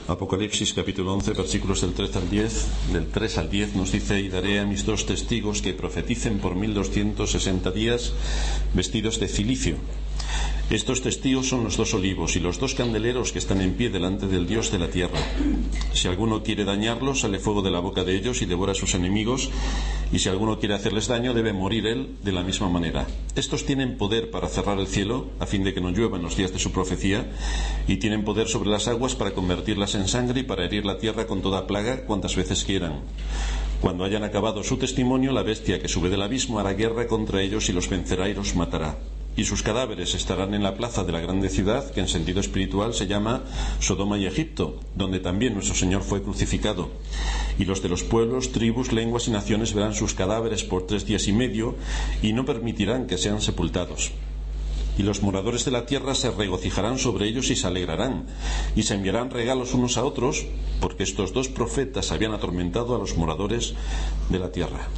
Apocalipsis capítulo 11, versículos del 3 al 10 nos dice: y daré a mis 2 testigos que profeticen por 1260 días vestidos de cilicio. Estos testigos son los 2 olivos y los 2 candeleros que están en pie delante del Dios de la tierra. Si alguno quiere dañarlos, sale fuego de la boca de ellos y devora a sus enemigos, y si alguno quiere hacerles daño, debe morir él de la misma manera. Estos tienen poder para cerrar el cielo, a fin de que no llueva en los días de su profecía, y tienen poder sobre las aguas para convertirlas en sangre y para herir la tierra con toda plaga cuantas veces quieran. Cuando hayan acabado su testimonio, la bestia que sube del abismo hará guerra contra ellos y los vencerá y los matará. Y sus cadáveres estarán en la plaza de la grande ciudad, que en sentido espiritual se llama Sodoma y Egipto, donde también nuestro Señor fue crucificado. Y los de los pueblos, tribus, lenguas y naciones verán sus cadáveres por 3 días y medio, y no permitirán que sean sepultados. Y los moradores de la tierra se regocijarán sobre ellos y se alegrarán, y se enviarán regalos unos a otros, porque estos 2 profetas habían atormentado a los moradores de la tierra.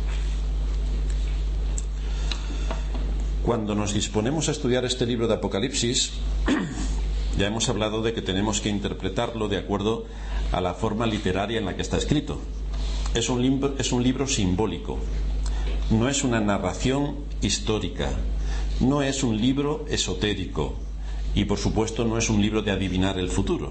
Cuando nos disponemos a estudiar este libro de Apocalipsis, ya hemos hablado de que tenemos que interpretarlo de acuerdo a la forma literaria en la que está escrito. Es un libro simbólico, no es una narración histórica, no es un libro esotérico y, por supuesto, no es un libro de adivinar el futuro.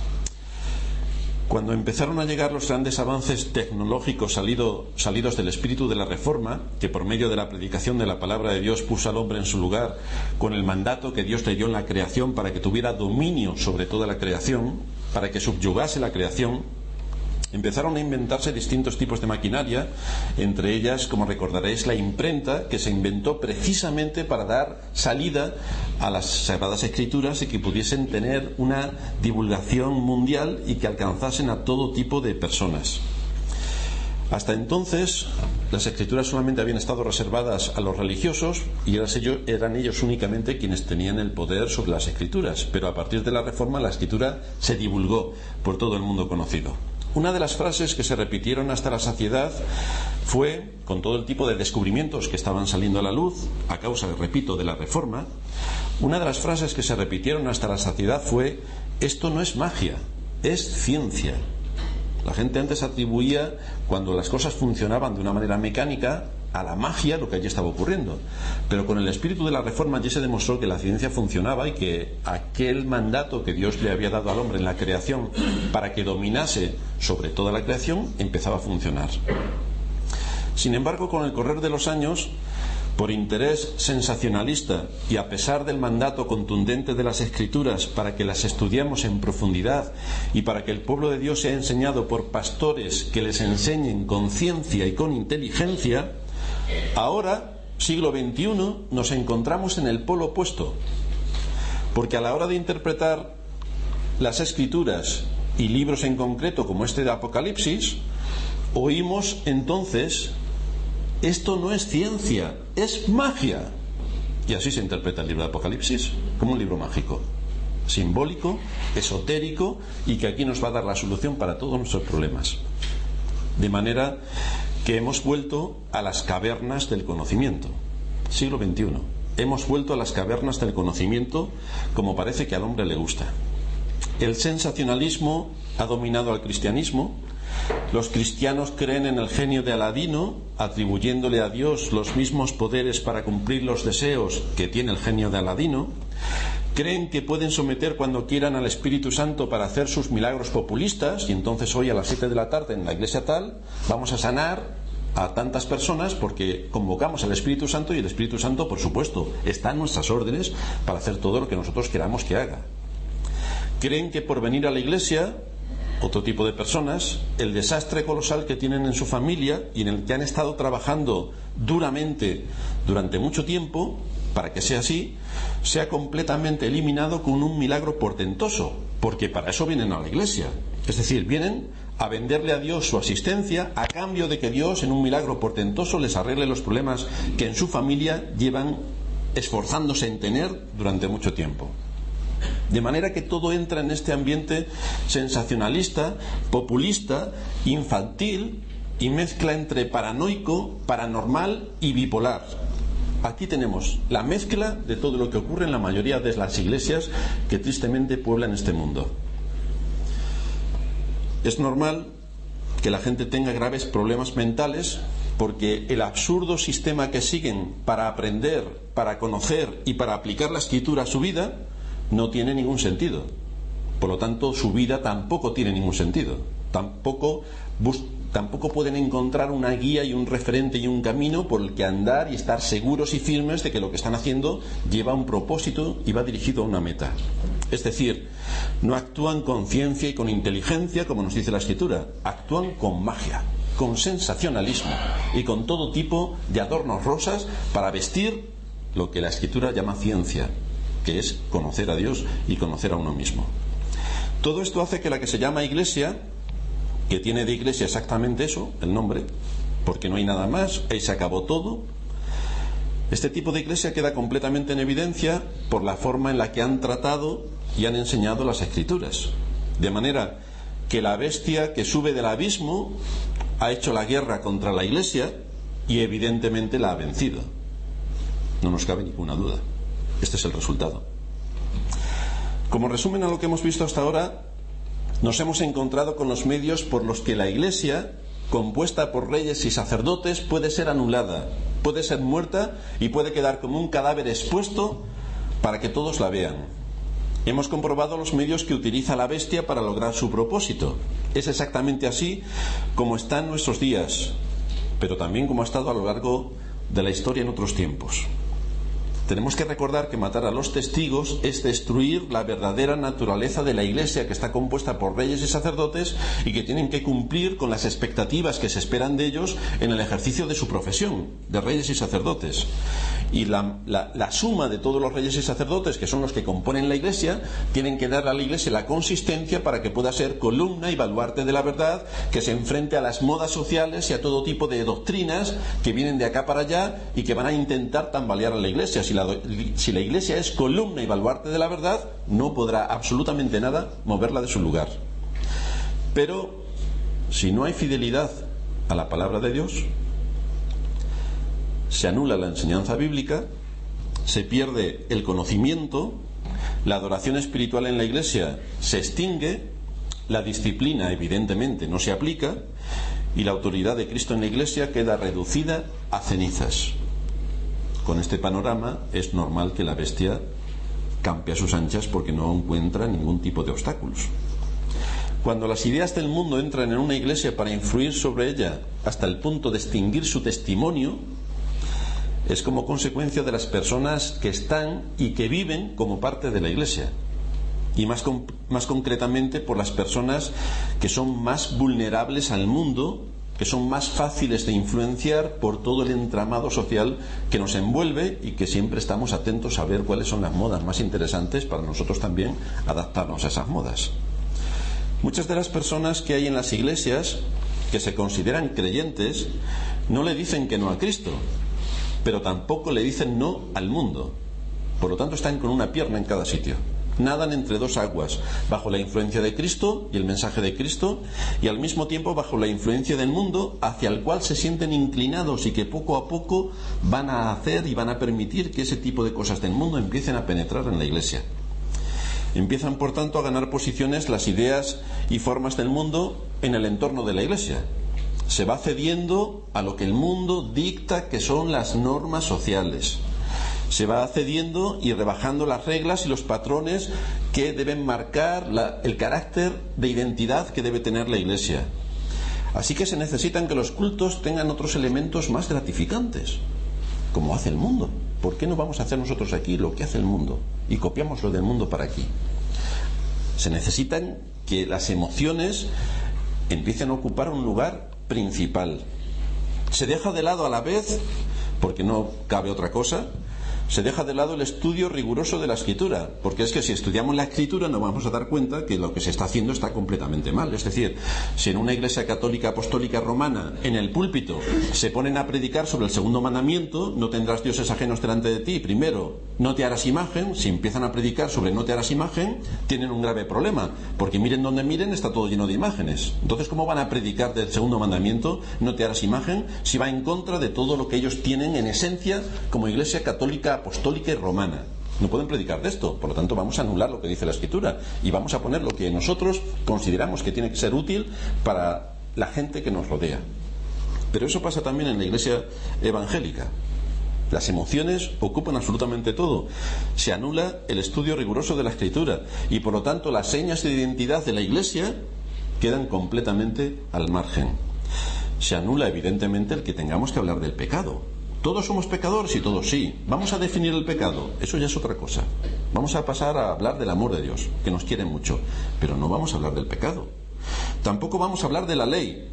Cuando empezaron a llegar los grandes avances tecnológicos salidos del espíritu de la Reforma, que por medio de la predicación de la palabra de Dios puso al hombre en su lugar, con el mandato que Dios le dio en la creación para que tuviera dominio sobre toda la creación, para que subyugase la creación, empezaron a inventarse distintos tipos de maquinaria, entre ellas, como recordaréis, la imprenta, que se inventó precisamente para dar salida a las Sagradas Escrituras y que pudiesen tener una divulgación mundial y que alcanzasen a todo tipo de personas. Hasta entonces, las Escrituras solamente habían estado reservadas a los religiosos y eran ellos únicamente quienes tenían el poder sobre las Escrituras, pero a partir de la Reforma la Escritura se divulgó por todo el mundo conocido. Una de las frases que se repitieron hasta la saciedad fue, con todo el tipo de descubrimientos que estaban saliendo a la luz, a causa, repito, de la Reforma, una de las frases que se repitieron hasta la saciedad fue: esto no es magia, es ciencia. La gente antes atribuía, cuando las cosas funcionaban de una manera mecánica, a la magia lo que allí estaba ocurriendo, pero con el espíritu de la Reforma allí se demostró que la ciencia funcionaba y que aquel mandato que Dios le había dado al hombre en la creación para que dominase sobre toda la creación empezaba a funcionar. Sin embargo, con el correr de los años, por interés sensacionalista y a pesar del mandato contundente de las Escrituras para que las estudiemos en profundidad y para que el pueblo de Dios sea enseñado por pastores que les enseñen con ciencia y con inteligencia, ahora, siglo XXI, nos encontramos en el polo opuesto, porque a la hora de interpretar las Escrituras y libros en concreto como este de Apocalipsis, oímos entonces: esto no es ciencia, es magia. Y así se interpreta el libro de Apocalipsis, como un libro mágico, simbólico, esotérico, y que aquí nos va a dar la solución para todos nuestros problemas. De manera que hemos vuelto a las cavernas del conocimiento. Siglo XXI. Hemos vuelto a las cavernas del conocimiento, como parece que al hombre le gusta. El sensacionalismo ha dominado al cristianismo. Los cristianos creen en el genio de Aladino, atribuyéndole a Dios los mismos poderes para cumplir los deseos que tiene el genio de Aladino. Creen que pueden someter cuando quieran al Espíritu Santo para hacer sus milagros populistas, y entonces hoy a las 7 de la tarde en la iglesia tal vamos a sanar a tantas personas porque convocamos al Espíritu Santo, y el Espíritu Santo, por supuesto, está en nuestras órdenes para hacer todo lo que nosotros queramos que haga. Creen que por venir a la iglesia, otro tipo de personas, el desastre colosal que tienen en su familia y en el que han estado trabajando duramente durante mucho tiempo para que sea así, sea completamente eliminado con un milagro portentoso, porque para eso vienen a la iglesia. Es decir, vienen a venderle a Dios su asistencia a cambio de que Dios, en un milagro portentoso, les arregle los problemas que en su familia llevan esforzándose en tener durante mucho tiempo. De manera que todo entra en este ambiente sensacionalista, populista, infantil y mezcla entre paranoico, paranormal y bipolar. Aquí tenemos la mezcla de todo lo que ocurre en la mayoría de las iglesias que tristemente pueblan este mundo. Es normal que la gente tenga graves problemas mentales porque el absurdo sistema que siguen para aprender, para conocer y para aplicar la Escritura a su vida no tiene ningún sentido. Por lo tanto, su vida tampoco tiene ningún sentido. Tampoco pueden encontrar una guía y un referente y un camino por el que andar y estar seguros y firmes de que lo que están haciendo lleva un propósito y va dirigido a una meta. Es decir, no actúan con ciencia y con inteligencia, como nos dice la Escritura, actúan con magia, con sensacionalismo y con todo tipo de adornos rosas para vestir lo que la Escritura llama ciencia, que es conocer a Dios y conocer a uno mismo. Todo esto hace que la que se llama Iglesia, que tiene de iglesia exactamente eso, el nombre, porque no hay nada más, ahí se acabó todo. Este tipo de iglesia queda completamente en evidencia por la forma en la que han tratado y han enseñado las Escrituras. De manera que la bestia que sube del abismo ha hecho la guerra contra la iglesia y evidentemente la ha vencido. No nos cabe ninguna duda. Este es el resultado. Como resumen a lo que hemos visto hasta ahora, nos hemos encontrado con los medios por los que la Iglesia, compuesta por reyes y sacerdotes, puede ser anulada, puede ser muerta y puede quedar como un cadáver expuesto para que todos la vean. Hemos comprobado los medios que utiliza la bestia para lograr su propósito. Es exactamente así como está en nuestros días, pero también como ha estado a lo largo de la historia en otros tiempos. Tenemos que recordar que matar a los testigos es destruir la verdadera naturaleza de la Iglesia, que está compuesta por reyes y sacerdotes y que tienen que cumplir con las expectativas que se esperan de ellos en el ejercicio de su profesión, de reyes y sacerdotes. Y la suma de todos los reyes y sacerdotes, que son los que componen la Iglesia, tienen que dar a la Iglesia la consistencia para que pueda ser columna y baluarte de la verdad, que se enfrente a las modas sociales y a todo tipo de doctrinas que vienen de acá para allá y que van a intentar tambalear a la Iglesia. Si la Iglesia es columna y baluarte de la verdad, no podrá absolutamente nada moverla de su lugar. Pero si no hay fidelidad a la palabra de Dios, se anula la enseñanza bíblica, se pierde el conocimiento, la adoración espiritual en la Iglesia se extingue, la disciplina evidentemente no se aplica y la autoridad de Cristo en la Iglesia queda reducida a cenizas. Con este panorama es normal que la bestia campe a sus anchas porque no encuentra ningún tipo de obstáculos. Cuando las ideas del mundo entran en una iglesia para influir sobre ella hasta el punto de extinguir su testimonio, es como consecuencia de las personas que están y que viven como parte de la iglesia. Y más concretamente por las personas que son más vulnerables al mundo, que son más fáciles de influenciar por todo el entramado social que nos envuelve y que siempre estamos atentos a ver cuáles son las modas más interesantes para nosotros también adaptarnos a esas modas. Muchas de las personas que hay en las iglesias que se consideran creyentes no le dicen que no a Cristo, pero tampoco le dicen no al mundo. Por lo tanto, están con una pierna en cada sitio. Nadan entre dos aguas, bajo la influencia de Cristo y el mensaje de Cristo, y al mismo tiempo bajo la influencia del mundo, hacia el cual se sienten inclinados y que poco a poco van a hacer y van a permitir que ese tipo de cosas del mundo empiecen a penetrar en la iglesia. Empiezan, por tanto, a ganar posiciones las ideas y formas del mundo en el entorno de la iglesia. Se va cediendo a lo que el mundo dicta que son las normas sociales. Se va cediendo y rebajando las reglas y los patrones que deben marcar el carácter de identidad que debe tener la Iglesia. Así que se necesitan que los cultos tengan otros elementos más gratificantes, como hace el mundo. ¿Por qué no vamos a hacer nosotros aquí lo que hace el mundo y copiamos lo del mundo para aquí? Se necesitan que las emociones empiecen a ocupar un lugar principal. Se deja de lado a la vez, porque no cabe otra cosa, se deja de lado el estudio riguroso de la Escritura, porque es que si estudiamos la Escritura nos vamos a dar cuenta que lo que se está haciendo está completamente mal. Es decir, si en una iglesia católica apostólica romana, en el púlpito, se ponen a predicar sobre el segundo mandamiento, no tendrás dioses ajenos delante de ti, primero, no te harás imagen. Si empiezan a predicar sobre no te harás imagen, tienen un grave problema, porque miren donde miren, está todo lleno de imágenes. Entonces, ¿cómo van a predicar del segundo mandamiento, no te harás imagen, si va en contra de todo lo que ellos tienen en esencia como iglesia católica apostólica y romana? No pueden predicar de esto. Por lo tanto, vamos a anular lo que dice la Escritura y vamos a poner lo que nosotros consideramos que tiene que ser útil para la gente que nos rodea. Pero eso pasa también en la iglesia evangélica. Las emociones ocupan absolutamente todo. Se anula el estudio riguroso de la Escritura y por lo tanto las señas de identidad de la iglesia quedan completamente al margen. Se anula evidentemente el que tengamos que hablar del pecado. Todos somos pecadores y todos sí. Vamos a definir el pecado. Eso ya es otra cosa. Vamos a pasar a hablar del amor de Dios, que nos quiere mucho. Pero no vamos a hablar del pecado. Tampoco vamos a hablar de la ley.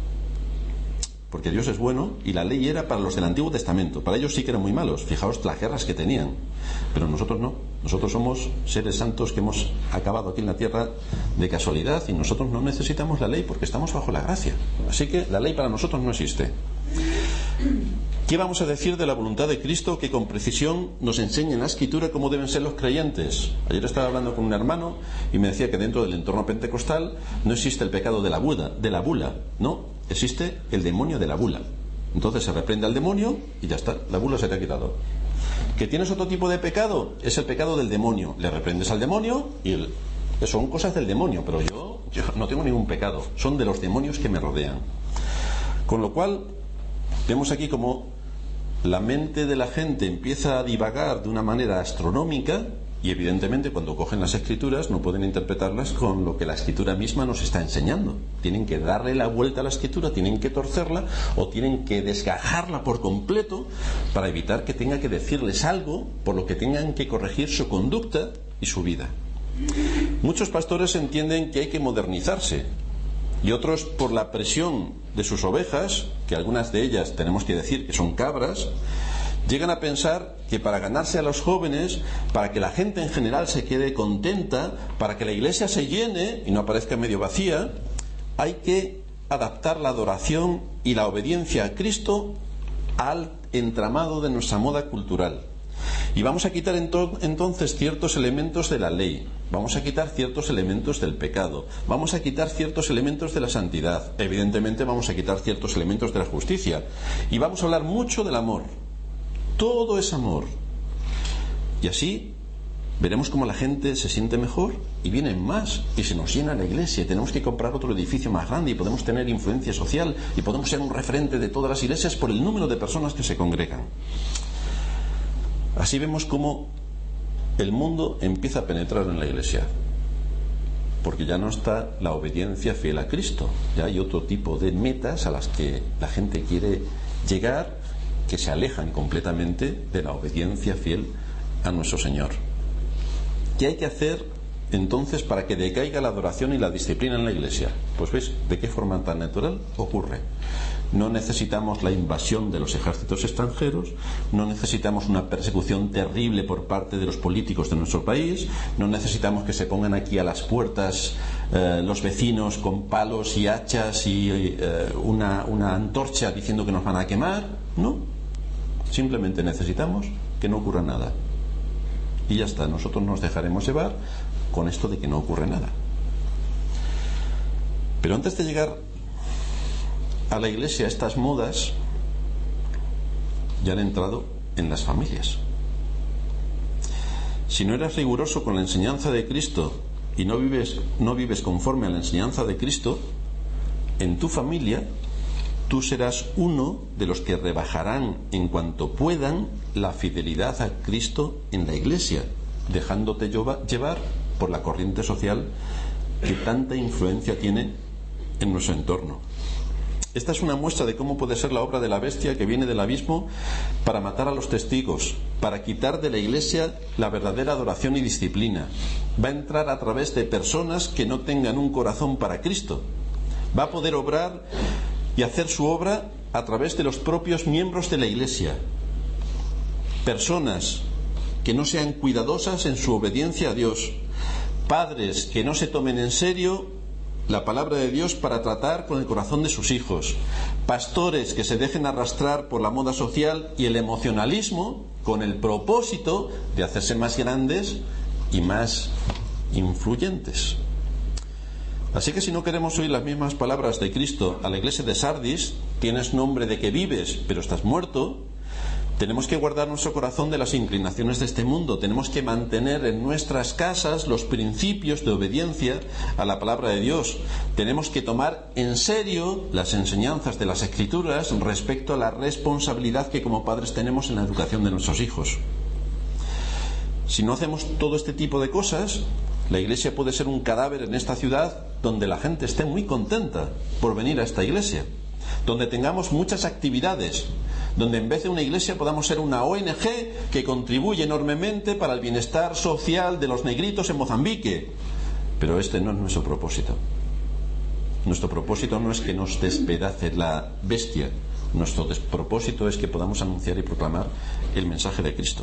Porque Dios es bueno y la ley era para los del Antiguo Testamento. Para ellos sí que eran muy malos. Fijaos las guerras que tenían. Pero nosotros no. Nosotros somos seres santos que hemos acabado aquí en la tierra de casualidad y nosotros no necesitamos la ley porque estamos bajo la gracia. Así que la ley para nosotros no existe. ¿Qué vamos a decir de la voluntad de Cristo que con precisión nos enseña en la Escritura cómo deben ser los creyentes? Ayer estaba hablando con un hermano y me decía que dentro del entorno pentecostal no existe el pecado de la bula, no, existe el demonio de la bula. Entonces se reprende al demonio y ya está, la bula se te ha quitado. ¿Que tienes otro tipo de pecado? Es el pecado del demonio. Le reprendes al demonio y son cosas del demonio, pero yo no tengo ningún pecado, son de los demonios que me rodean. Con lo cual vemos aquí como la mente de la gente empieza a divagar de una manera astronómica y evidentemente cuando cogen las Escrituras no pueden interpretarlas con lo que la Escritura misma nos está enseñando. Tienen que darle la vuelta a la Escritura, tienen que torcerla o tienen que desgajarla por completo para evitar que tenga que decirles algo por lo que tengan que corregir su conducta y su vida. Muchos pastores entienden que hay que modernizarse y otros, por la presión de sus ovejas, que algunas de ellas tenemos que decir que son cabras, llegan a pensar que para ganarse a los jóvenes, para que la gente en general se quede contenta, para que la iglesia se llene y no aparezca medio vacía, hay que adaptar la adoración y la obediencia a Cristo al entramado de nuestra moda cultural. Y vamos a quitar entonces ciertos elementos de la ley, vamos a quitar ciertos elementos del pecado, vamos a quitar ciertos elementos de la santidad, evidentemente vamos a quitar ciertos elementos de la justicia y vamos a hablar mucho del amor. Todo es amor. Y así veremos cómo la gente se siente mejor y vienen más y se nos llena la iglesia y tenemos que comprar otro edificio más grande y podemos tener influencia social y podemos ser un referente de todas las iglesias por el número de personas que se congregan. Así vemos cómo el mundo empieza a penetrar en la iglesia, porque ya no está la obediencia fiel a Cristo, ya hay otro tipo de metas a las que la gente quiere llegar que se alejan completamente de la obediencia fiel a nuestro Señor. ¿Qué hay que hacer entonces para que decaiga la adoración y la disciplina en la iglesia? Pues veis de qué forma tan natural ocurre. No necesitamos la invasión de los ejércitos extranjeros, no necesitamos una persecución terrible por parte de los políticos de nuestro país, no necesitamos que se pongan aquí a las puertas los vecinos con palos y hachas y una antorcha diciendo que nos van a quemar. No, simplemente necesitamos que no ocurra nada y ya está, nosotros nos dejaremos llevar con esto de que no ocurre nada. Pero antes de llegar a la iglesia, estas modas ya han entrado en las familias. Si no eres riguroso con la enseñanza de Cristo y no vives conforme a la enseñanza de Cristo, en tu familia tú serás uno de los que rebajarán en cuanto puedan la fidelidad a Cristo en la iglesia, dejándote llevar por la corriente social que tanta influencia tiene en nuestro entorno. Esta es una muestra de cómo puede ser la obra de la bestia que viene del abismo para matar a los testigos, para quitar de la iglesia la verdadera adoración y disciplina. Va a entrar a través de personas que no tengan un corazón para Cristo. Va a poder obrar y hacer su obra a través de los propios miembros de la iglesia. Personas que no sean cuidadosas en su obediencia a Dios. Padres que no se tomen en serio la palabra de Dios para tratar con el corazón de sus hijos. Pastores que se dejen arrastrar por la moda social y el emocionalismo con el propósito de hacerse más grandes y más influyentes. Así que si no queremos oír las mismas palabras de Cristo a la iglesia de Sardis, tienes nombre de que vives, pero estás muerto, Tenemos que guardar nuestro corazón de las inclinaciones de este mundo. Tenemos que mantener en nuestras casas los principios de obediencia a la palabra de Dios. Tenemos que tomar en serio las enseñanzas de las Escrituras respecto a la responsabilidad que como padres tenemos en la educación de nuestros hijos. Si no hacemos todo este tipo de cosas, la iglesia puede ser un cadáver en esta ciudad donde la gente esté muy contenta por venir a esta iglesia, donde tengamos muchas actividades, donde en vez de una iglesia podamos ser una ONG que contribuye enormemente para el bienestar social de los negritos en Mozambique. Pero este no es nuestro propósito. Nuestro propósito no es que nos despedace la bestia. Nuestro propósito es que podamos anunciar y proclamar el mensaje de Cristo.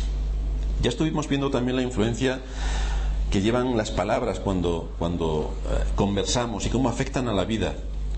Ya estuvimos viendo también la influencia que llevan las palabras cuando conversamos y cómo afectan a la vida.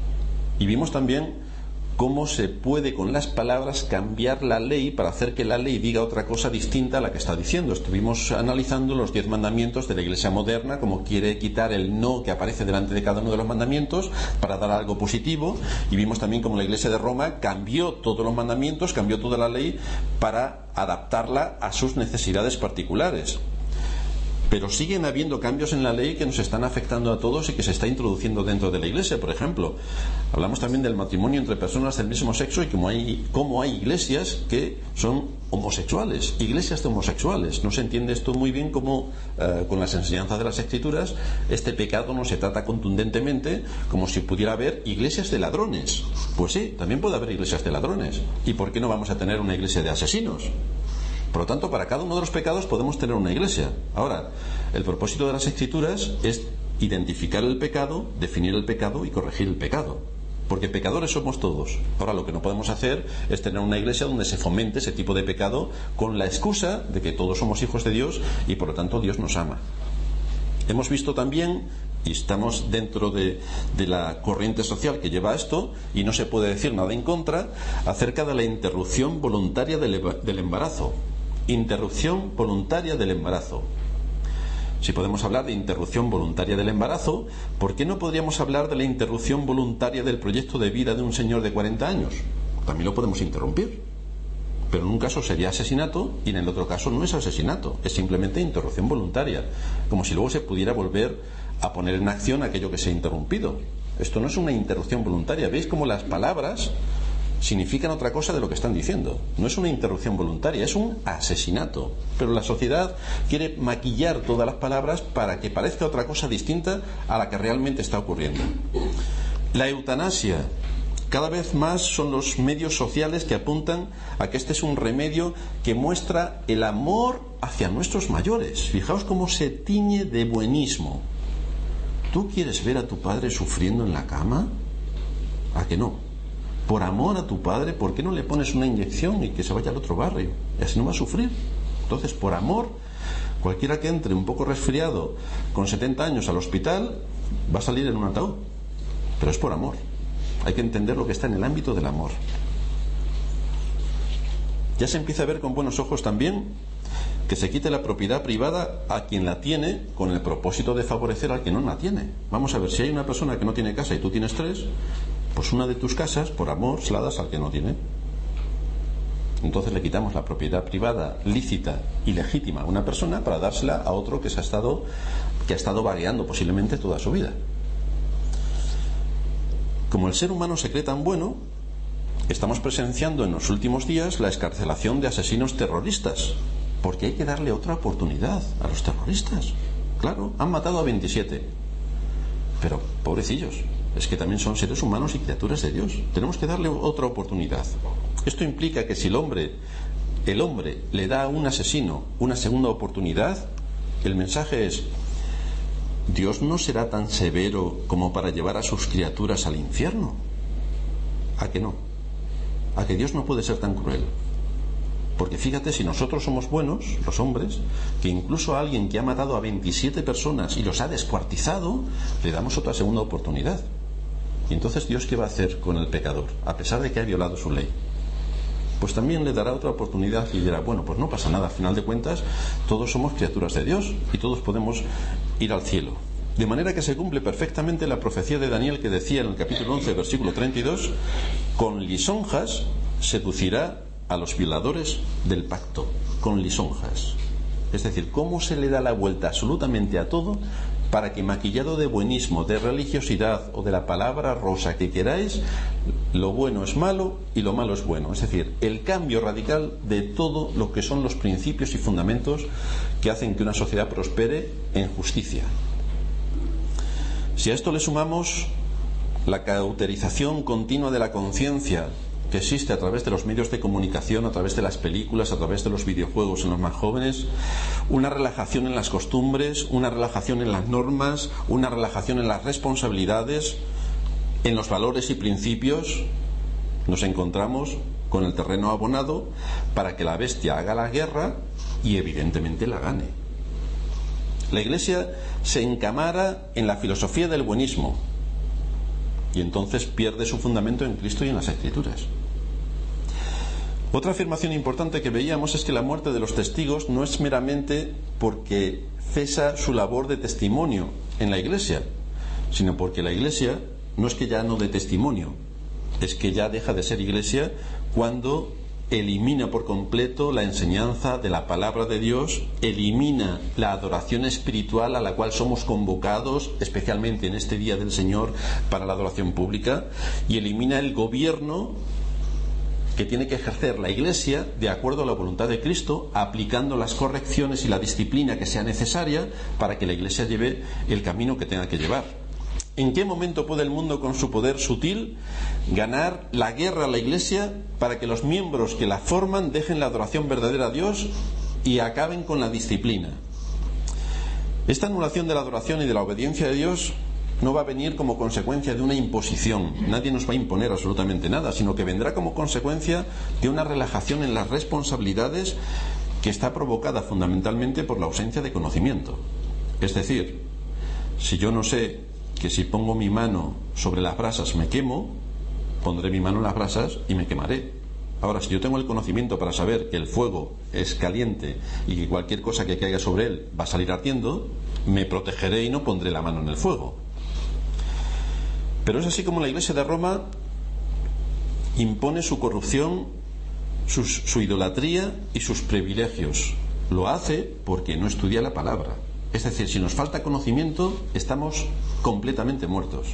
Y vimos también cómo se puede con las palabras cambiar la ley para hacer que la ley diga otra cosa distinta a la que está diciendo. Estuvimos analizando los 10 mandamientos de la Iglesia moderna, cómo quiere quitar el no que aparece delante de cada uno de los mandamientos para dar algo positivo, y vimos también cómo la Iglesia de Roma cambió todos los mandamientos, cambió toda la ley para adaptarla a sus necesidades particulares. Pero siguen habiendo cambios en la ley que nos están afectando a todos y que se está introduciendo dentro de la Iglesia. Por ejemplo, hablamos también del matrimonio entre personas del mismo sexo y cómo hay iglesias que son homosexuales, iglesias de homosexuales. No se entiende esto muy bien cómo con las enseñanzas de las Escrituras este pecado no se trata contundentemente, como si pudiera haber iglesias de ladrones. Pues sí, también puede haber iglesias de ladrones. ¿Y por qué no vamos a tener una iglesia de asesinos? Por lo tanto, para cada uno de los pecados podemos tener una iglesia. Ahora, el propósito de las Escrituras es identificar el pecado, definir el pecado y corregir el pecado. Porque pecadores somos todos. Ahora, lo que no podemos hacer es tener una iglesia donde se fomente ese tipo de pecado con la excusa de que todos somos hijos de Dios y por lo tanto Dios nos ama. Hemos visto también, y estamos dentro de la corriente social que lleva esto, y no se puede decir nada en contra, acerca de la interrupción voluntaria del embarazo. Interrupción voluntaria del embarazo. Si podemos hablar de interrupción voluntaria del embarazo, ¿por qué no podríamos hablar de la interrupción voluntaria del proyecto de vida de un señor de 40 años? También lo podemos interrumpir. Pero en un caso sería asesinato y en el otro caso no es asesinato, es simplemente interrupción voluntaria, como si luego se pudiera volver a poner en acción aquello que se ha interrumpido. Esto no es una interrupción voluntaria. ¿Veis cómo las palabras significan otra cosa de lo que están diciendo? No es una interrupción voluntaria, es un asesinato. Pero la sociedad quiere maquillar todas las palabras para que parezca otra cosa distinta a la que realmente está ocurriendo. La eutanasia. Cada vez más son los medios sociales que apuntan a que este es un remedio que muestra el amor hacia nuestros mayores. Fijaos cómo se tiñe de buenismo. ¿Tú quieres ver a tu padre sufriendo en la cama? ¿A que no? Por amor a tu padre, ¿por qué no le pones una inyección y que se vaya al otro barrio? Y así no va a sufrir. Entonces, por amor, cualquiera que entre un poco resfriado con 70 años al hospital va a salir en un ataúd. Pero es por amor. Hay que entender lo que está en el ámbito del amor. Ya se empieza a ver con buenos ojos también que se quite la propiedad privada a quien la tiene con el propósito de favorecer al que no la tiene. Vamos a ver, si hay una persona que no tiene casa y tú tienes 3, pues una de tus casas, por amor, se la das al que no tiene. Entonces le quitamos la propiedad privada lícita y legítima a una persona para dársela a otro que ha estado vagueando posiblemente toda su vida. Como el ser humano se cree tan bueno, estamos presenciando en los últimos días la excarcelación de asesinos terroristas, porque hay que darle otra oportunidad a los terroristas. Claro, han matado a 27, pero pobrecillos, es que también son seres humanos y criaturas de Dios. Tenemos que darle otra oportunidad. Esto implica que si el hombre le da a un asesino una segunda oportunidad, el mensaje es: Dios no será tan severo como para llevar a sus criaturas al infierno. ¿A que no? ¿A que Dios no puede ser tan cruel? Porque fíjate, si nosotros somos buenos, los hombres, que incluso a alguien que ha matado a 27 personas y los ha descuartizado, le damos otra segunda oportunidad. Y entonces Dios, ¿qué va a hacer con el pecador? A pesar de que ha violado su ley, pues también le dará otra oportunidad y dirá: bueno, pues no pasa nada, al final de cuentas todos somos criaturas de Dios y todos podemos ir al cielo. De manera que se cumple perfectamente la profecía de Daniel que decía en el capítulo 11, versículo 32: con lisonjas seducirá a los violadores del pacto con lisonjas. Es decir, cómo se le da la vuelta absolutamente a todo para que, maquillado de buenismo, de religiosidad o de la palabra rosa que queráis, lo bueno es malo y lo malo es bueno. Es decir, el cambio radical de todo lo que son los principios y fundamentos que hacen que una sociedad prospere en justicia. Si a esto le sumamos la cauterización continua de la conciencia que existe a través de los medios de comunicación, a través de las películas, a través de los videojuegos en los más jóvenes, una relajación en las costumbres, una relajación en las normas, una relajación en las responsabilidades, en los valores y principios, nos encontramos con el terreno abonado para que la bestia haga la guerra y evidentemente la gane. La Iglesia se encamara en la filosofía del buenismo y entonces pierde su fundamento en Cristo y en las Escrituras. Otra afirmación importante que veíamos es que la muerte de los testigos no es meramente porque cesa su labor de testimonio en la Iglesia, sino porque la Iglesia no es que ya no dé testimonio, es que ya deja de ser Iglesia cuando elimina por completo la enseñanza de la palabra de Dios, elimina la adoración espiritual a la cual somos convocados, especialmente en este día del Señor, para la adoración pública, y elimina el gobierno que tiene que ejercer la Iglesia de acuerdo a la voluntad de Cristo, aplicando las correcciones y la disciplina que sea necesaria para que la Iglesia lleve el camino que tenga que llevar. ¿En qué momento puede el mundo, con su poder sutil, ganar la guerra a la Iglesia para que los miembros que la forman dejen la adoración verdadera a Dios y acaben con la disciplina? Esta anulación de la adoración y de la obediencia de Dios no va a venir como consecuencia de una imposición. Nadie nos va a imponer absolutamente nada, sino que vendrá como consecuencia de una relajación en las responsabilidades que está provocada fundamentalmente por la ausencia de conocimiento. Es decir, si yo no sé que si pongo mi mano sobre las brasas me quemo, pondré mi mano en las brasas y me quemaré. Ahora, si yo tengo el conocimiento para saber que el fuego es caliente y que cualquier cosa que caiga sobre él va a salir ardiendo, me protegeré y no pondré la mano en el fuego. Pero es así como la Iglesia de Roma impone su corrupción, su idolatría y sus privilegios. Lo hace porque no estudia la palabra. Es decir, si nos falta conocimiento, estamos completamente muertos.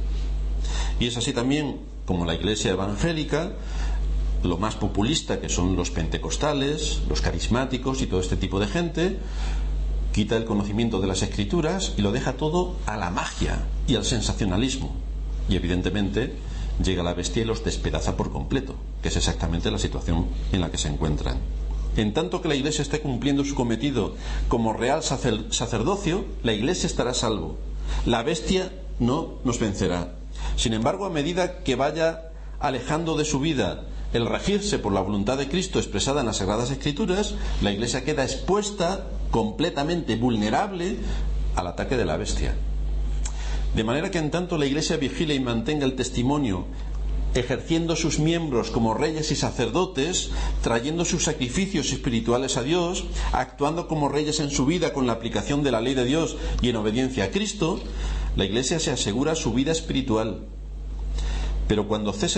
Y es así también como la Iglesia evangélica, lo más populista, que son los pentecostales, los carismáticos y todo este tipo de gente, quita el conocimiento de las Escrituras y lo deja todo a la magia y al sensacionalismo. Y evidentemente llega la bestia y los despedaza por completo, que es exactamente la situación en la que se encuentran. En tanto que la Iglesia esté cumpliendo su cometido como real sacerdocio, la Iglesia estará a salvo. La bestia no nos vencerá. Sin embargo, a medida que vaya alejando de su vida el regirse por la voluntad de Cristo expresada en las Sagradas Escrituras, la Iglesia queda expuesta, completamente vulnerable al ataque de la bestia. De manera que en tanto la Iglesia vigile y mantenga el testimonio, ejerciendo sus miembros como reyes y sacerdotes, trayendo sus sacrificios espirituales a Dios, actuando como reyes en su vida con la aplicación de la ley de Dios y en obediencia a Cristo, la Iglesia se asegura su vida espiritual. Pero cuando cese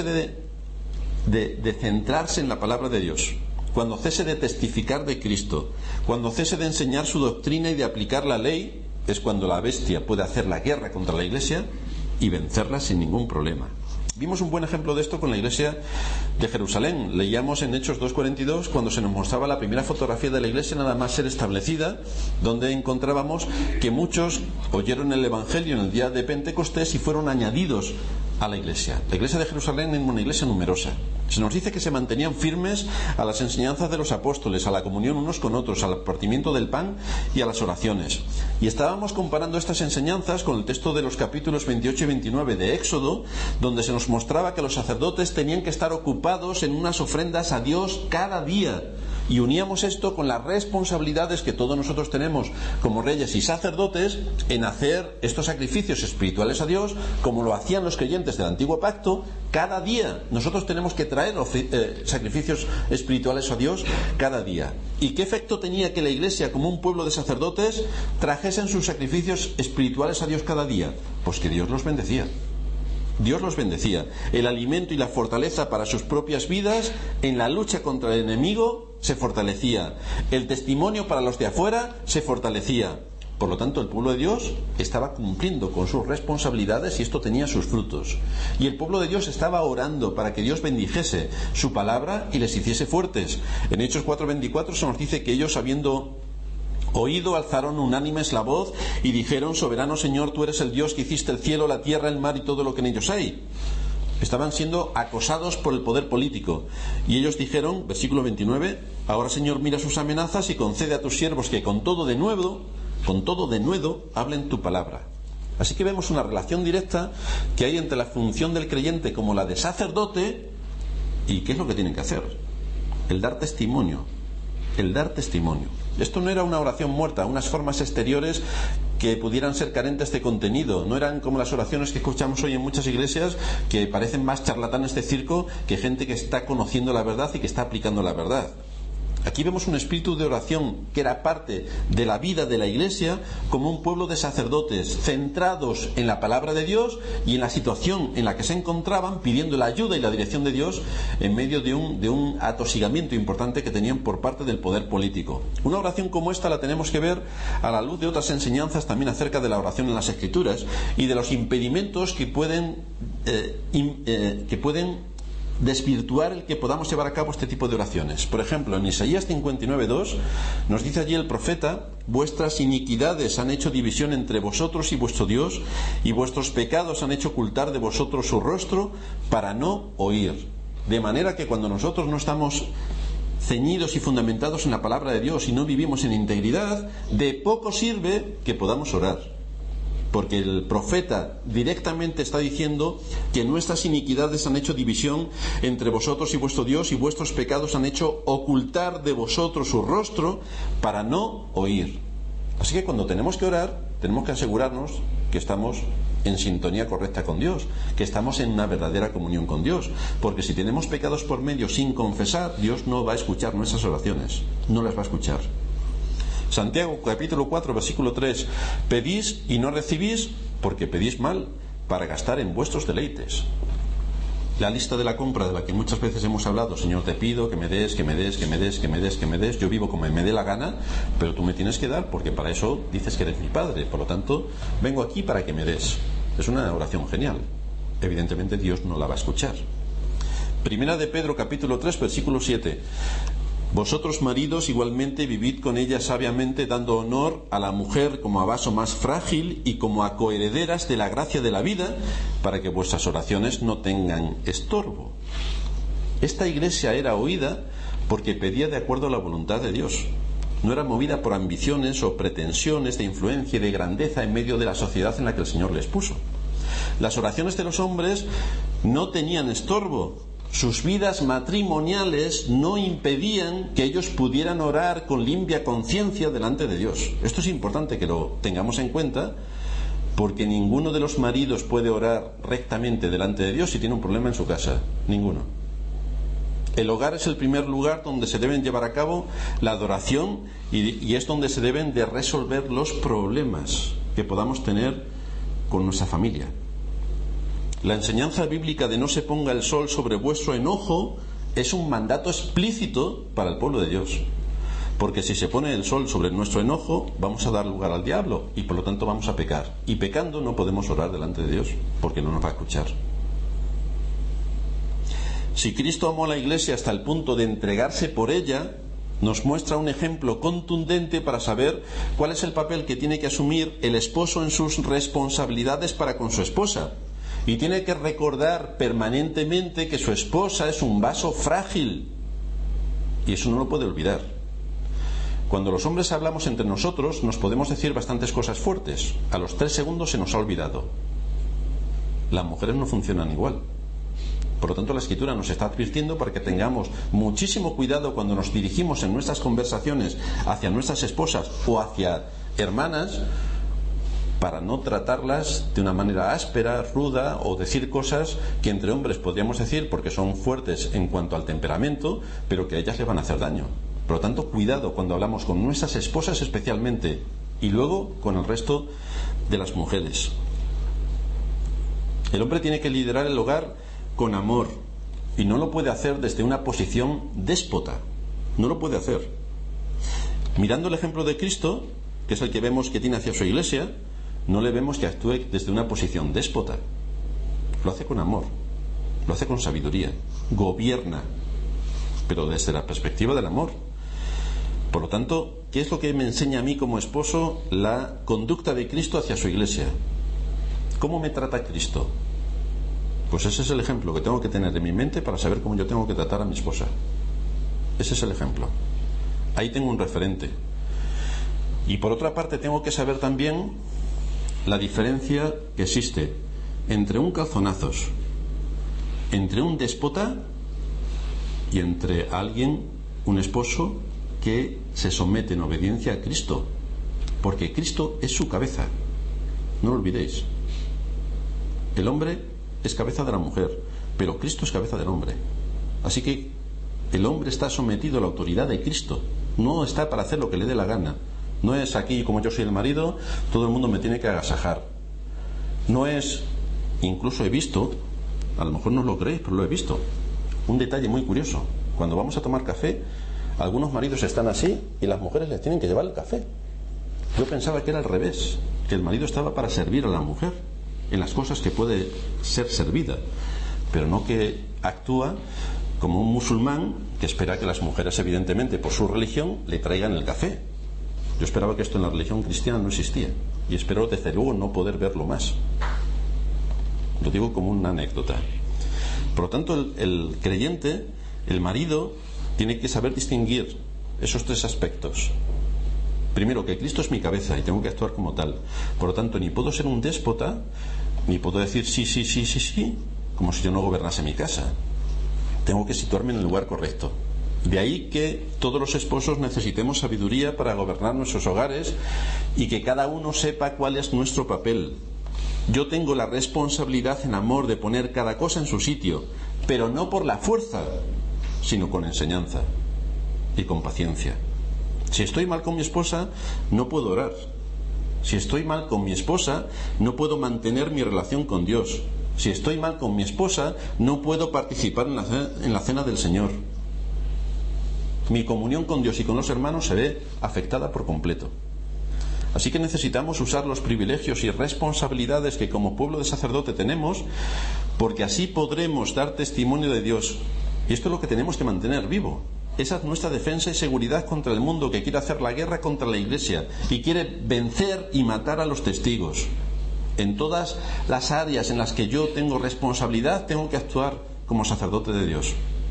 de centrarse en la palabra de Dios, cuando cese de testificar de Cristo, cuando cese de enseñar su doctrina y de aplicar la ley, es cuando la bestia puede hacer la guerra contra la Iglesia y vencerla sin ningún problema. Vimos un buen ejemplo de esto con la Iglesia de Jerusalén. Leíamos en Hechos 2:42 cuando se nos mostraba la primera fotografía de la Iglesia nada más ser establecida, donde encontrábamos que muchos oyeron el Evangelio en el día de Pentecostés y fueron añadidos a la Iglesia. La Iglesia de Jerusalén es una iglesia numerosa. Se nos dice que se mantenían firmes a las enseñanzas de los apóstoles, a la comunión unos con otros, al partimiento del pan y a las oraciones. Y estábamos comparando estas enseñanzas con el texto de los capítulos 28 y 29 de Éxodo, donde se nos mostraba que los sacerdotes tenían que estar ocupados en unas ofrendas a Dios cada día. Y uníamos esto con las responsabilidades que todos nosotros tenemos como reyes y sacerdotes en hacer estos sacrificios espirituales a Dios, como lo hacían los creyentes del Antiguo Pacto. Cada día nosotros tenemos que traer sacrificios espirituales a Dios cada día. ¿Y qué efecto tenía que la Iglesia, como un pueblo de sacerdotes, trajesen sus sacrificios espirituales a Dios cada día? Pues que Dios los bendecía. Dios los bendecía. El alimento y la fortaleza para sus propias vidas en la lucha contra el enemigo se fortalecía. El testimonio para los de afuera se fortalecía. Por lo tanto, el pueblo de Dios estaba cumpliendo con sus responsabilidades y esto tenía sus frutos. Y el pueblo de Dios estaba orando para que Dios bendijese su palabra y les hiciese fuertes. En Hechos 4:24 se nos dice que ellos, habiendo oído, alzaron unánimes la voz y dijeron: Soberano Señor, tú eres el Dios que hiciste el cielo, la tierra, el mar y todo lo que en ellos hay. Estaban siendo acosados por el poder político. Y ellos dijeron, versículo 29, ahora Señor, mira sus amenazas y concede a tus siervos que con todo denuedo hablen tu palabra. Así que vemos una relación directa que hay entre la función del creyente como la de sacerdote y qué es lo que tienen que hacer. El dar testimonio. El dar testimonio. Esto no era una oración muerta, unas formas exteriores que pudieran ser carentes de contenido. No eran como las oraciones que escuchamos hoy en muchas iglesias, que parecen más charlatanes de circo que gente que está conociendo la verdad y que está aplicando la verdad. Aquí vemos un espíritu de oración que era parte de la vida de la Iglesia, como un pueblo de sacerdotes centrados en la palabra de Dios y en la situación en la que se encontraban, pidiendo la ayuda y la dirección de Dios en medio de un atosigamiento importante que tenían por parte del poder político. Una oración como esta la tenemos que ver a la luz de otras enseñanzas también acerca de la oración en las Escrituras y de los impedimentos que pueden desvirtuar el que podamos llevar a cabo este tipo de oraciones. Por ejemplo, en Isaías 59:2 nos dice allí el profeta: vuestras iniquidades han hecho división entre vosotros y vuestro Dios, y vuestros pecados han hecho ocultar de vosotros su rostro para no oír. De manera que cuando nosotros no estamos ceñidos y fundamentados en la palabra de Dios y no vivimos en integridad, de poco sirve que podamos orar. Porque el profeta directamente está diciendo que nuestras iniquidades han hecho división entre vosotros y vuestro Dios, y vuestros pecados han hecho ocultar de vosotros su rostro para no oír. Así que cuando tenemos que orar, tenemos que asegurarnos que estamos en sintonía correcta con Dios, que estamos en una verdadera comunión con Dios. Porque si tenemos pecados por medio sin confesar, Dios no va a escuchar nuestras oraciones, no las va a escuchar. Santiago capítulo 4 versículo 3: pedís y no recibís porque pedís mal para gastar en vuestros deleites. La lista de la compra de la que muchas veces hemos hablado: Señor, te pido que me des, que me des, que me des, que me des, que me des. Yo vivo como me dé la gana, pero tú me tienes que dar porque para eso dices que eres mi padre. Por lo tanto, vengo aquí para que me des. Es una oración genial. Evidentemente Dios no la va a escuchar. Primera de Pedro capítulo 3 versículo 7: vosotros maridos igualmente vivid con ella sabiamente, dando honor a la mujer como a vaso más frágil y como a coherederas de la gracia de la vida, para que vuestras oraciones no tengan estorbo. Esta iglesia era oída porque pedía de acuerdo a la voluntad de Dios. No era movida por ambiciones o pretensiones de influencia y de grandeza en medio de la sociedad en la que el Señor les puso. Las oraciones de los hombres no tenían estorbo. Sus vidas matrimoniales no impedían que ellos pudieran orar con limpia conciencia delante de Dios. Esto es importante que lo tengamos en cuenta, porque ninguno de los maridos puede orar rectamente delante de Dios si tiene un problema en su casa. Ninguno. El hogar es el primer lugar donde se deben llevar a cabo la adoración y es donde se deben de resolver los problemas que podamos tener con nuestra familia. La enseñanza bíblica de no se ponga el sol sobre vuestro enojo es un mandato explícito para el pueblo de Dios. Porque si se pone el sol sobre nuestro enojo, vamos a dar lugar al diablo y por lo tanto vamos a pecar. Y pecando no podemos orar delante de Dios porque no nos va a escuchar. Si Cristo amó a la Iglesia hasta el punto de entregarse por ella, nos muestra un ejemplo contundente para saber cuál es el papel que tiene que asumir el esposo en sus responsabilidades para con su esposa. Y tiene que recordar permanentemente que su esposa es un vaso frágil. Y eso no lo puede olvidar. Cuando los hombres hablamos entre nosotros, nos podemos decir bastantes cosas fuertes. A los 3 segundos se nos ha olvidado. Las mujeres no funcionan igual. Por lo tanto, la Escritura nos está advirtiendo para que tengamos muchísimo cuidado cuando nos dirigimos en nuestras conversaciones hacia nuestras esposas o hacia hermanas, para no tratarlas de una manera áspera, ruda, o decir cosas que entre hombres podríamos decir porque son fuertes en cuanto al temperamento, pero que a ellas les van a hacer daño. Por lo tanto, cuidado cuando hablamos con nuestras esposas especialmente, y luego con el resto de las mujeres. El hombre tiene que liderar el hogar con amor, y no lo puede hacer desde una posición déspota. No lo puede hacer. Mirando el ejemplo de Cristo, que es el que vemos que tiene hacia su iglesia, no le vemos que actúe desde una posición déspota. Lo hace con amor, lo hace con sabiduría, gobierna, pero desde la perspectiva del amor. Por lo tanto, ¿qué es lo que me enseña a mí como esposo la conducta de Cristo hacia su iglesia? ¿Cómo me trata Cristo? Pues ese es el ejemplo que tengo que tener en mi mente para saber cómo yo tengo que tratar a mi esposa. Ese es el ejemplo. Ahí tengo un referente. Y por otra parte tengo que saber también la diferencia que existe entre un calzonazos, entre un déspota y entre alguien, un esposo que se somete en obediencia a Cristo, porque Cristo es su cabeza, no lo olvidéis. El hombre es cabeza de la mujer, pero Cristo es cabeza del hombre. Así que el hombre está sometido a la autoridad de Cristo, no está para hacer lo que le dé la gana. No es aquí, como yo soy el marido, todo el mundo me tiene que agasajar. No es, incluso he visto, a lo mejor no lo creéis, pero lo he visto, un detalle muy curioso. Cuando vamos a tomar café, algunos maridos están así y las mujeres les tienen que llevar el café. Yo pensaba que era al revés, que el marido estaba para servir a la mujer en las cosas que puede ser servida, pero no que actúa como un musulmán que espera que las mujeres, evidentemente por su religión, le traigan el café. Yo esperaba que esto en la religión cristiana no existía, y espero desde luego no poder verlo más. Lo digo como una anécdota. Por lo tanto, el creyente, el marido, tiene que saber distinguir esos tres aspectos. Primero, que Cristo es mi cabeza y tengo que actuar como tal. Por lo tanto, ni puedo ser un déspota, ni puedo decir sí, como si yo no gobernase mi casa. Tengo que situarme en el lugar correcto. De ahí que todos los esposos necesitemos sabiduría para gobernar nuestros hogares y que cada uno sepa cuál es nuestro papel. Yo tengo la responsabilidad en amor de poner cada cosa en su sitio, pero no por la fuerza, sino con enseñanza y con paciencia. Si estoy mal con mi esposa, no puedo orar. Si estoy mal con mi esposa, no puedo mantener mi relación con Dios. Si estoy mal con mi esposa, no puedo participar en la cena del Señor. Mi comunión con Dios y con los hermanos se ve afectada por completo. Así que necesitamos usar los privilegios y responsabilidades que como pueblo de sacerdote tenemos, porque así podremos dar testimonio de Dios. Y esto es lo que tenemos que mantener vivo. Esa es nuestra defensa y seguridad contra el mundo que quiere hacer la guerra contra la Iglesia y quiere vencer y matar a los testigos. En todas las áreas en las que yo tengo responsabilidad, tengo que actuar como sacerdote de Dios.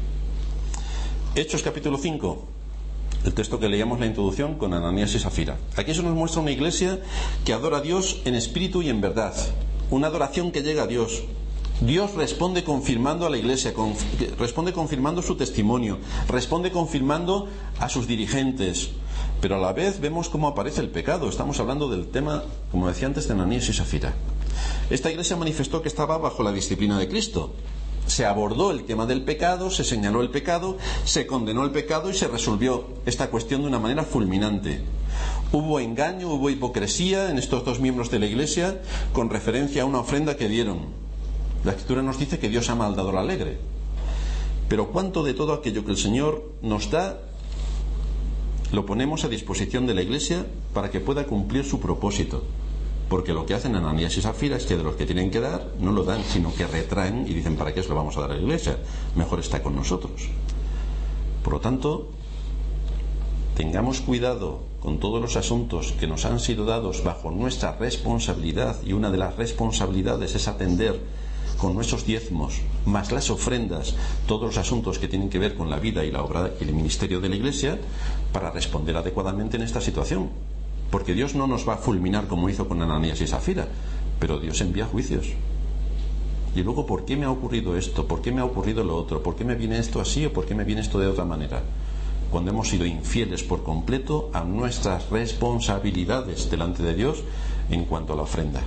Hechos capítulo 5, el texto que leíamos la introducción con Ananías y Safira. Aquí se nos muestra una iglesia que adora a Dios en espíritu y en verdad. Una adoración que llega a Dios. Dios responde confirmando a la iglesia, responde confirmando su testimonio, responde confirmando a sus dirigentes. Pero a la vez vemos cómo aparece el pecado. Estamos hablando del tema, como decía antes, de Ananías y Safira. Esta iglesia manifestó que estaba bajo la disciplina de Cristo. Se abordó el tema del pecado, se señaló el pecado, se condenó el pecado y se resolvió esta cuestión de una manera fulminante. Hubo engaño, hubo hipocresía en estos dos miembros de la iglesia con referencia a una ofrenda que dieron. La Escritura nos dice que Dios ama al dador alegre. Pero cuánto de todo aquello que el Señor nos da lo ponemos a disposición de la iglesia para que pueda cumplir su propósito. Porque lo que hacen Ananías y Safira es que de los que tienen que dar no lo dan, sino que retraen y dicen: ¿para qué se lo vamos a dar a la iglesia? Mejor está con nosotros. Por lo tanto, tengamos cuidado con todos los asuntos que nos han sido dados bajo nuestra responsabilidad, y una de las responsabilidades es atender con nuestros diezmos más las ofrendas todos los asuntos que tienen que ver con la vida y la obra y el ministerio de la iglesia, para responder adecuadamente en esta situación. Porque Dios no nos va a fulminar como hizo con Ananías y Safira, pero Dios envía juicios. Y luego, ¿por qué me ha ocurrido esto? ¿Por qué me ha ocurrido lo otro? ¿Por qué me viene esto así o por qué me viene esto de otra manera? Cuando hemos sido infieles por completo a nuestras responsabilidades delante de Dios en cuanto a la ofrenda.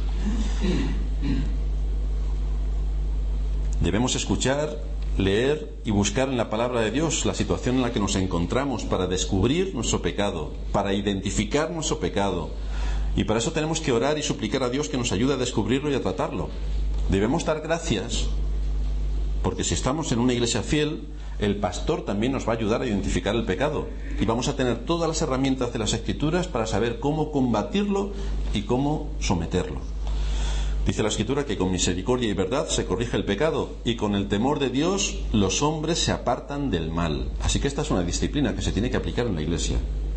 Debemos escuchar, leer y buscar en la palabra de Dios la situación en la que nos encontramos para descubrir nuestro pecado, para identificar nuestro pecado. Y para eso tenemos que orar y suplicar a Dios que nos ayude a descubrirlo y a tratarlo. Debemos dar gracias porque si estamos en una iglesia fiel, el pastor también nos va a ayudar a identificar el pecado y vamos a tener todas las herramientas de las Escrituras para saber cómo combatirlo y cómo someterlo. Dice la Escritura que con misericordia y verdad se corrige el pecado y con el temor de Dios los hombres se apartan del mal. Así que esta es una disciplina que se tiene que aplicar en la iglesia.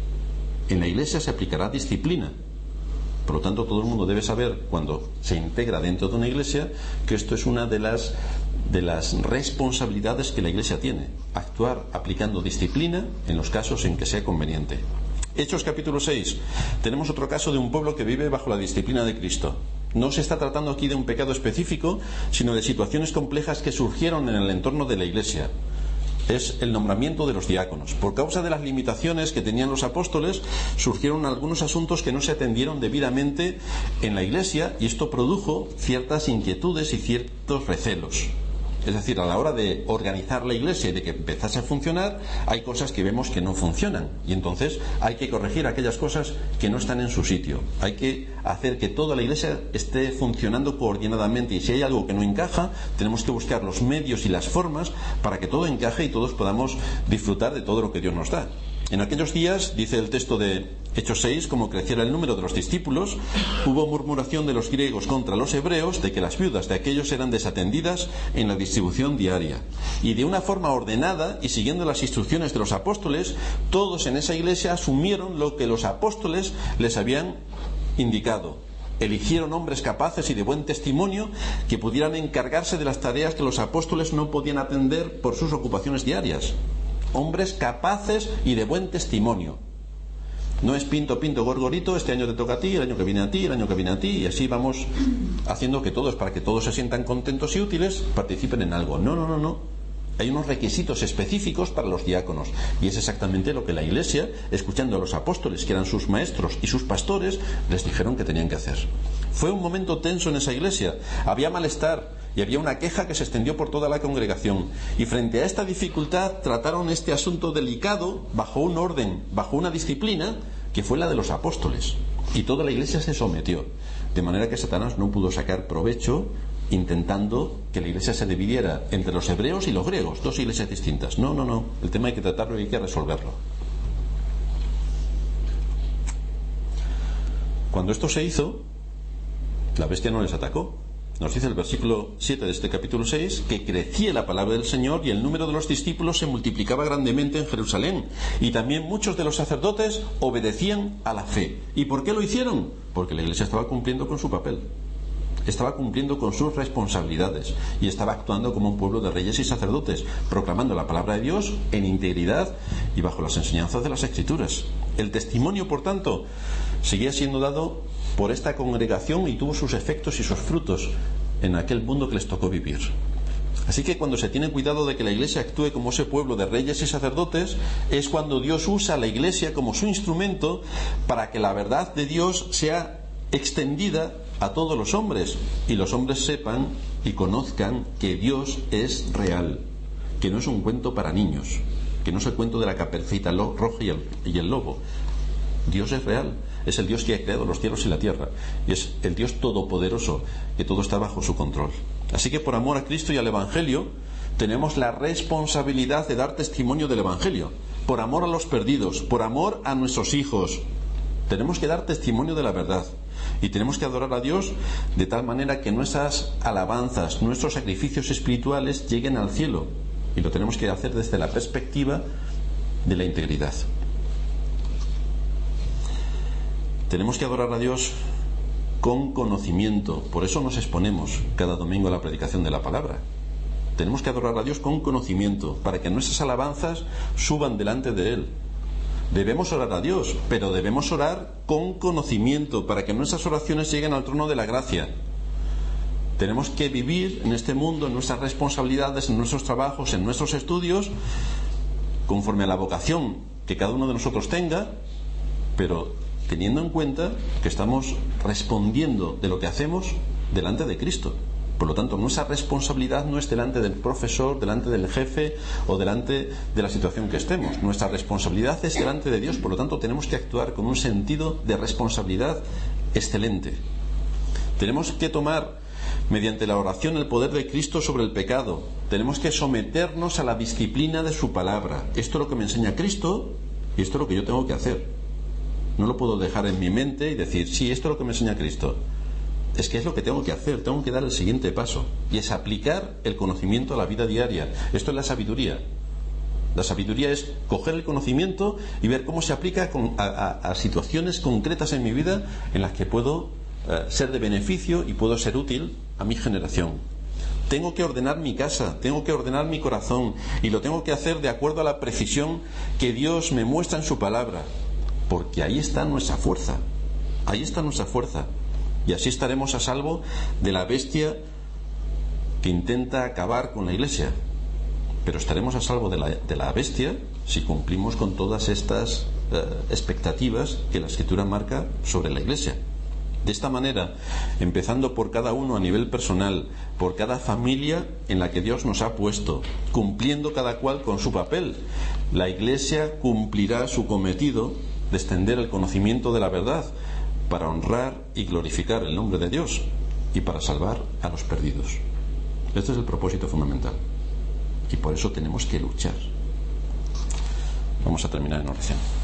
En la iglesia se aplicará disciplina. Por lo tanto, todo el mundo debe saber, cuando se integra dentro de una iglesia, que esto es una de las responsabilidades que la iglesia tiene: actuar aplicando disciplina en los casos en que sea conveniente. Hechos capítulo 6. Tenemos otro caso de un pueblo que vive bajo la disciplina de Cristo. No se está tratando aquí de un pecado específico, sino de situaciones complejas que surgieron en el entorno de la iglesia. Es el nombramiento de los diáconos. Por causa de las limitaciones que tenían los apóstoles, surgieron algunos asuntos que no se atendieron debidamente en la iglesia, y esto produjo ciertas inquietudes y ciertos recelos. Es decir, a la hora de organizar la iglesia y de que empezase a funcionar, hay cosas que vemos que no funcionan, y entonces hay que corregir aquellas cosas que no están en su sitio. Hay que hacer que toda la iglesia esté funcionando coordinadamente, y si hay algo que no encaja, tenemos que buscar los medios y las formas para que todo encaje y todos podamos disfrutar de todo lo que Dios nos da. En aquellos días, dice el texto de Hechos 6, como creciera el número de los discípulos, hubo murmuración de los griegos contra los hebreos de que las viudas de aquellos eran desatendidas en la distribución diaria. Y de una forma ordenada y siguiendo las instrucciones de los apóstoles, todos en esa iglesia asumieron lo que los apóstoles les habían indicado. Eligieron hombres capaces y de buen testimonio que pudieran encargarse de las tareas que los apóstoles no podían atender por sus ocupaciones diarias. Hombres capaces y de buen testimonio. No es pinto, gorgorito, este año te toca a ti, el año que viene a ti, el año que viene a ti, y así vamos haciendo que todos, para que todos se sientan contentos y útiles, participen en algo. No. Hay unos requisitos específicos para los diáconos, y es exactamente lo que la iglesia, escuchando a los apóstoles, que eran sus maestros y sus pastores, les dijeron que tenían que hacer. Fue un momento tenso en esa iglesia. Había malestar y había una queja que se extendió por toda la congregación, y frente a esta dificultad trataron este asunto delicado bajo un orden, bajo una disciplina que fue la de los apóstoles, y toda la iglesia se sometió, de manera que Satanás no pudo sacar provecho intentando que la iglesia se dividiera entre los hebreos y los griegos, dos iglesias distintas. No, el tema hay que tratarlo y hay que resolverlo. Cuando esto se hizo, la bestia no les atacó. Nos dice el versículo 7 de este capítulo 6 que crecía la palabra del Señor y el número de los discípulos se multiplicaba grandemente en Jerusalén, y también muchos de los sacerdotes obedecían a la fe. ¿Y por qué lo hicieron? Porque la iglesia estaba cumpliendo con su papel, estaba cumpliendo con sus responsabilidades y estaba actuando como un pueblo de reyes y sacerdotes, proclamando la palabra de Dios en integridad y bajo las enseñanzas de las Escrituras. El testimonio, por tanto, seguía siendo dado por esta congregación y tuvo sus efectos y sus frutos en aquel mundo que les tocó vivir. Así que cuando se tiene cuidado de que la iglesia actúe como ese pueblo de reyes y sacerdotes, es cuando Dios usa a la iglesia como su instrumento para que la verdad de Dios sea extendida a todos los hombres, y los hombres sepan y conozcan que Dios es real, que no es un cuento para niños, que no es el cuento de la caperucita roja y el lobo. Dios es real, es el Dios que ha creado los cielos y la tierra, y es el Dios todopoderoso, que todo está bajo su control. Así que por amor a Cristo y al Evangelio tenemos la responsabilidad de dar testimonio del Evangelio, por amor a los perdidos, por amor a nuestros hijos. Tenemos que dar testimonio de la verdad, y tenemos que adorar a Dios de tal manera que nuestras alabanzas, nuestros sacrificios espirituales lleguen al cielo, y lo tenemos que hacer desde la perspectiva de la integridad. Tenemos que adorar a Dios con conocimiento. Por eso nos exponemos cada domingo a la predicación de la palabra. Tenemos que adorar a Dios con conocimiento, para que nuestras alabanzas suban delante de Él. Debemos orar a Dios, pero debemos orar con conocimiento, para que nuestras oraciones lleguen al trono de la gracia. Tenemos que vivir en este mundo, en nuestras responsabilidades, en nuestros trabajos, en nuestros estudios, conforme a la vocación que cada uno de nosotros tenga, pero teniendo en cuenta que estamos respondiendo de lo que hacemos delante de Cristo. Por lo tanto, nuestra responsabilidad no es delante del profesor, delante del jefe o delante de la situación que estemos. Nuestra responsabilidad es delante de Dios. Por lo tanto, tenemos que actuar con un sentido de responsabilidad excelente. Tenemos que tomar mediante la oración, el poder de Cristo sobre el pecado. Tenemos que someternos a la disciplina de su palabra. Esto es lo que me enseña Cristo y esto es lo que yo tengo que hacer. No lo puedo dejar en mi mente y decir, sí, esto es lo que me enseña Cristo. Es que es lo que tengo que hacer, tengo que dar el siguiente paso, y es aplicar el conocimiento a la vida diaria. Esto es la sabiduría. La sabiduría es coger el conocimiento y ver cómo se aplica a situaciones concretas en mi vida en las que puedo ser de beneficio y puedo ser útil a mi generación. Tengo que ordenar mi casa, tengo que ordenar mi corazón, y lo tengo que hacer de acuerdo a la precisión que Dios me muestra en su palabra, porque ahí está nuestra fuerza, ahí está nuestra fuerza. Y así estaremos a salvo de la bestia que intenta acabar con la Iglesia. Pero estaremos a salvo de la bestia si cumplimos con todas estas expectativas que la Escritura marca sobre la Iglesia. De esta manera, empezando por cada uno a nivel personal, por cada familia en la que Dios nos ha puesto, cumpliendo cada cual con su papel, la Iglesia cumplirá su cometido de extender el conocimiento de la verdad, para honrar y glorificar el nombre de Dios y para salvar a los perdidos. Este es el propósito fundamental, y por eso tenemos que luchar. Vamos a terminar en oración.